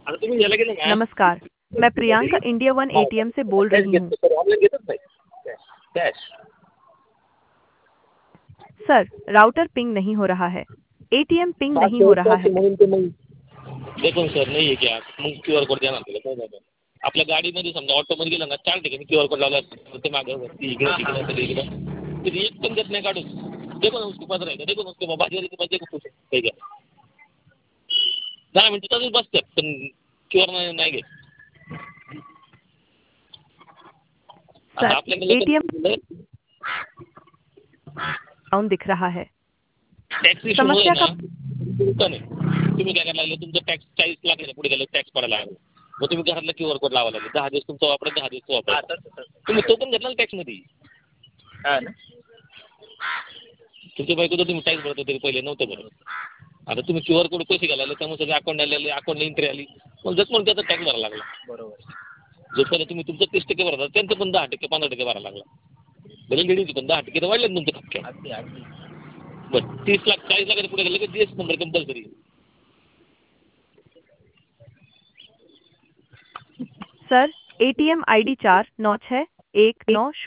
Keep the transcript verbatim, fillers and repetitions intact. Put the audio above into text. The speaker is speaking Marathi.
आता तुम्ही याला गेले ना नमस्कार, मैं प्रियंका इंडिया वन हां, एटीएम से बोल कॅश रही हूँ। घेतलं सर ऑनलाईन घेतच नाही. कॅश. सर, राउटर पिंग नहीं हो रहा है। एटीएम पिंग पाच नहीं हो रहा दिवसाचे है। म्हणून ते मग देखून सर नाहीये की आप मग क्यू आर कोड द्या ना आपल्याला काय झालं. आपल्या गाडीमध्ये समजा ऑटोमध्ये गेलं ना चार ठिकाणी क्यू आर कोड लावला असतो. ते मागं वरती इकडं तिकडं तिकडे इकडं तिथे एक पण देत नाही काढून. देखो ना उसके पास रहेगा देखो ना उसके पास बाजू के पास देखो कुछ है क्या. दहा मिनिटं तसंच बसतात पण क्यू आर नाही नाही घेत. आता सर, आपल्याकडे एटीएम कसं डाउन दिख रहा है। टॅक्स इश्यूमुळे समस्या ना का तुमचं नाही. तुम्ही काय करायला लागले तुमचं टॅक्स चाळीस लाख पुढे गेलं टॅक्स पडायला लागला. मग तुम्ही घरातला क्यू आर कोड लावा लागले दहा दिवस तुमचा वापरा दहा दिवस वापरा. तुम्ही तो पण घेतला ना टॅक्समध्ये. हां ना. तुमच्या बायको तर तुम्ही टॅक्स भरत होते पहिले नव्हतं भरत. आता तुम्ही क्यू आर कोड पैसे घालायला लागले त्यामुळे सगळे अकाउंट आलेले अकाउंटला एंट्री आली मग जर म्हणून त्याचा टॅक्स भरायला लागला. बरोबर. जो पहिले तुम्ही तुमचं तीस टक्के भरता त्यांचं पण दहा टक्के पंधरा टक्के भरायला लागला. भले लेडीज पण दहा टक्के तर वाढले तुमच्या टक्के. बरं तीस लाख चाळीस लाखाच्या पुढे गेले की GS number compulsory. Sir, ATM ID चार नौ छः एक नौ